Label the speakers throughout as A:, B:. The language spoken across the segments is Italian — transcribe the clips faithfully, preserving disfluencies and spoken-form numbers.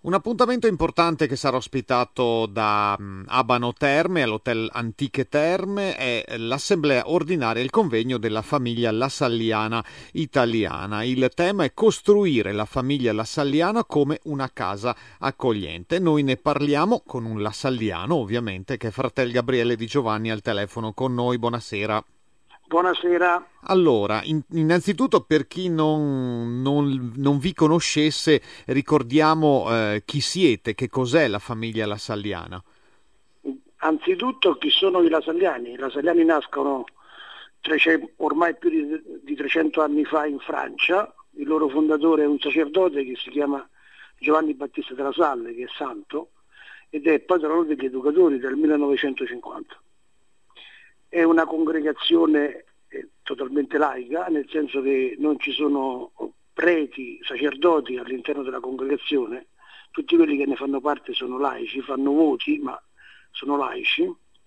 A: Un appuntamento importante che sarà ospitato da mh, Abano Terme all'Hotel Antiche Terme è l'assemblea ordinaria e il convegno della famiglia Lassalliana italiana. Il tema è costruire la famiglia Lassalliana come una casa accogliente. Noi ne parliamo con un lassalliano, ovviamente, che è fratel Gabriele Di Giovanni al telefono con noi. Buonasera.
B: Buonasera.
A: Allora, in- innanzitutto per chi non, non- non vi conoscesse, ricordiamo eh, chi siete, che cos'è la famiglia Lassalliana.
B: Anzitutto chi sono i Lasalliani? I Lasalliani nascono trecento ormai più di, di trecento anni fa in Francia. Il loro fondatore è un sacerdote che si chiama Giovanni Battista della Salle, che è santo, ed è patrono degli educatori dal millenovecentocinquanta. È una congregazione eh, totalmente laica, nel senso che non ci sono preti, sacerdoti all'interno della congregazione. Tutti quelli che ne fanno parte sono laici, fanno voti, ma sono laici.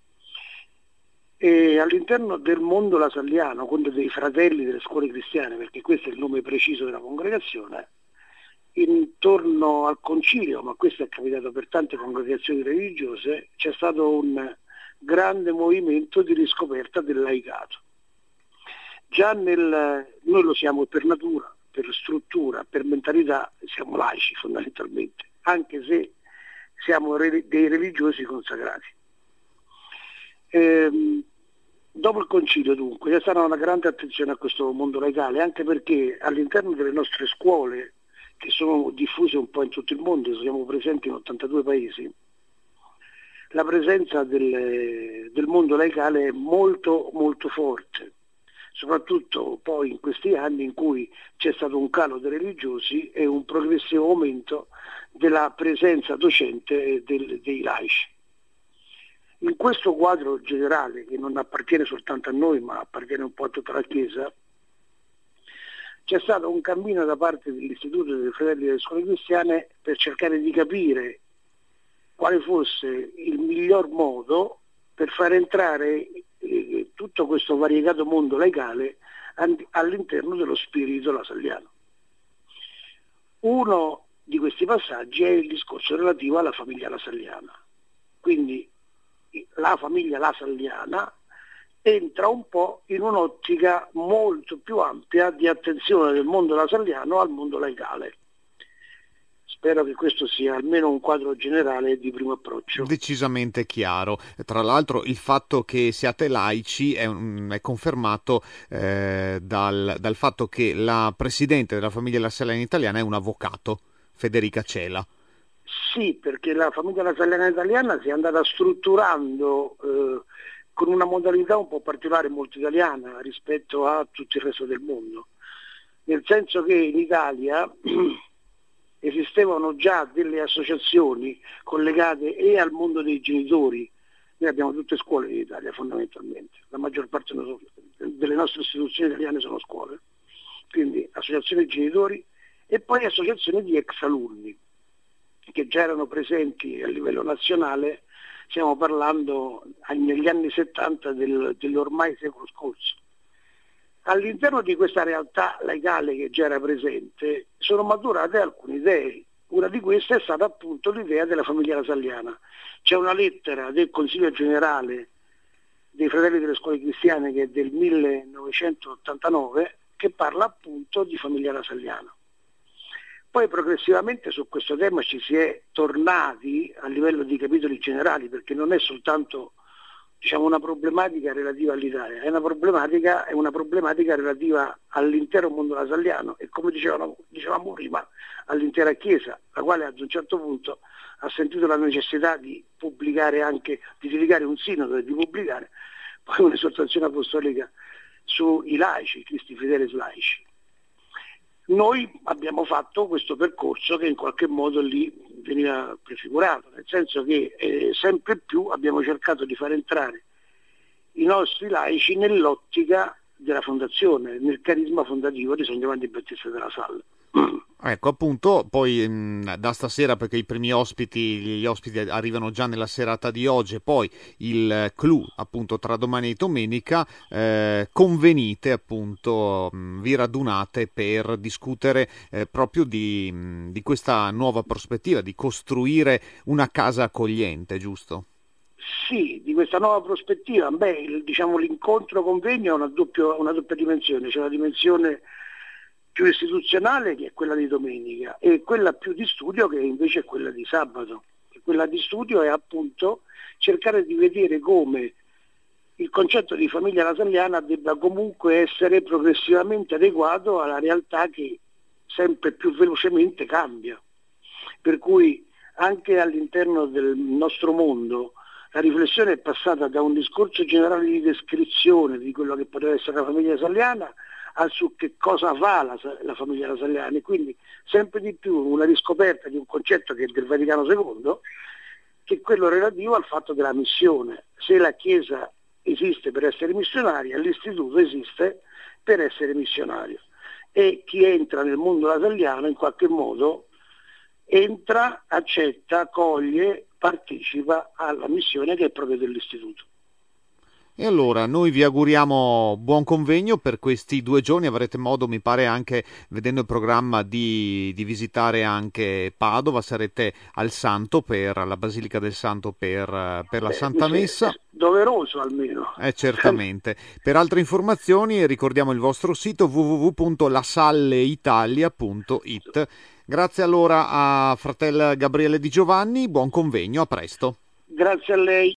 B: E all'interno del mondo lasalliano, quello dei fratelli delle scuole cristiane, perché questo è il nome preciso della congregazione, intorno al concilio, ma questo è capitato per tante congregazioni religiose, c'è stato un grande movimento di riscoperta del laicato. Già nel, noi lo siamo per natura, per struttura, per mentalità, siamo laici fondamentalmente, anche se siamo re, dei religiosi consacrati. Ehm, dopo il concilio dunque c'è stata una grande attenzione a questo mondo laicale, anche perché all'interno delle nostre scuole, che sono diffuse un po' in tutto il mondo, siamo presenti in ottantadue paesi, la presenza del, del mondo laicale è molto molto forte, soprattutto poi in questi anni in cui c'è stato un calo dei religiosi e un progressivo aumento della presenza docente del, dei laici. In questo quadro generale, che non appartiene soltanto a noi ma appartiene un po' a tutta la Chiesa, c'è stato un cammino da parte dell'Istituto dei Fratelli delle Scuole Cristiane per cercare di capire quale fosse il miglior modo per far entrare eh, tutto questo variegato mondo laicale all'interno dello spirito lasalliano. Uno di questi passaggi è il discorso relativo alla famiglia lasalliana. Quindi la famiglia lasalliana entra un po' in un'ottica molto più ampia di attenzione del mondo lasalliano al mondo laicale. Spero che questo sia almeno un quadro generale di primo approccio.
A: Decisamente chiaro. Tra l'altro il fatto che siate laici è, un- è confermato eh, dal, dal fatto che la presidente della famiglia Lassalliana italiana è un avvocato, Federica Cela.
B: Sì, perché la famiglia lasalliana italiana si è andata strutturando eh, con una modalità un po' particolare, molto italiana rispetto a tutto il resto del mondo, nel senso che in Italia esistevano già delle associazioni collegate e al mondo dei genitori. Noi abbiamo tutte scuole in Italia fondamentalmente, la maggior parte delle nostre istituzioni italiane sono scuole, quindi associazioni di genitori e poi associazioni di ex alunni che già erano presenti a livello nazionale. Stiamo parlando negli anni settanta del, dell'ormai secolo scorso. All'interno di questa realtà laicale che già era presente sono maturate alcune idee. Una di queste è stata appunto l'idea della famiglia lasalliana. C'è una lettera del Consiglio Generale dei Fratelli delle Scuole Cristiane che è del millenovecentottantanove che parla appunto di famiglia lasalliana. Poi progressivamente su questo tema ci si è tornati a livello di capitoli generali, perché non è soltanto diciamo, una problematica relativa all'Italia, è una problematica, è una problematica relativa all'intero mondo lasalliano e come dicevano, dicevamo prima all'intera Chiesa, la quale ad un certo punto ha sentito la necessità di pubblicare anche, di dedicare un sinodo e di pubblicare poi un'esortazione apostolica sui laici, Cristi Fideles laici. Noi abbiamo fatto questo percorso che in qualche modo lì veniva prefigurato, nel senso che eh, sempre più abbiamo cercato di far entrare i nostri laici nell'ottica della fondazione, nel carisma fondativo di San Giovanni Battista della Salle.
A: Ecco, appunto, poi mh, da stasera, perché i primi ospiti, gli ospiti arrivano già nella serata di oggi, e poi il clou, appunto, tra domani e domenica, eh, convenite, appunto, mh, vi radunate per discutere eh, proprio di, mh, di questa nuova prospettiva, di costruire una casa accogliente, giusto?
B: Sì, di questa nuova prospettiva, beh, il- diciamo, l'incontro convegno ha una, doppio- una doppia dimensione, c'è una dimensione più istituzionale che è quella di domenica e quella più di studio che invece è quella di sabato. E quella di studio è appunto cercare di vedere come il concetto di famiglia lasalliana debba comunque essere progressivamente adeguato alla realtà che sempre più velocemente cambia. Per cui anche all'interno del nostro mondo la riflessione è passata da un discorso generale di descrizione di quello che poteva essere la famiglia lasalliana a su che cosa fa la, la famiglia lasalliana e quindi sempre di più una riscoperta di un concetto che è del Vaticano secondo, che è quello relativo al fatto della missione. Se la Chiesa esiste per essere missionaria, l'istituto esiste per essere missionario e chi entra nel mondo lasalliano in qualche modo entra, accetta, accoglie, partecipa alla missione che è proprio dell'istituto.
A: E allora noi vi auguriamo buon convegno per questi due giorni, avrete modo, mi pare, anche vedendo il programma di, di visitare anche Padova, sarete al Santo per la Basilica del Santo per, eh, per la
B: Beh, mi
A: Santa
B: se- è
A: Messa.
B: doveroso almeno.
A: Eh, certamente. Per altre informazioni ricordiamo il vostro sito w w w punto lasalleitalia punto i t. Grazie allora a fratel Gabriele Di Giovanni, buon convegno, a presto.
B: Grazie a lei.